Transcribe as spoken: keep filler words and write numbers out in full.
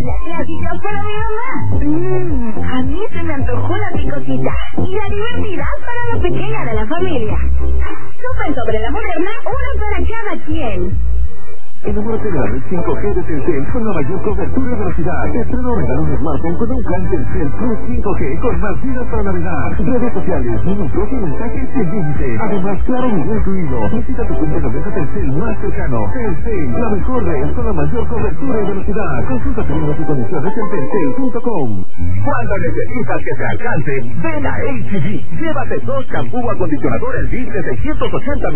la clásica para mi mamá. Mmm, a mí se me antojó la picosita. Y la divertida para la pequeña de la familia. Supen sobre la moderna, una para cada quien. Enamórate de la red cinco G de Telcel con la mayor cobertura y velocidad. Estrena o regala un smartphone con un plan Telcel Plus cinco G con más vida para Navidad. Redes sociales, minutos y mensajes sin límite. Además, claro, video incluido. Visita tu punto de venta Telcel más cercano. Telcel, la mejor red con la mayor cobertura y velocidad. Consulta términos y condiciones en telcel punto com. Cuando necesitas que te alcance, ven a H G. Llévate dos champú acondicionador el L G de seiscientos ochenta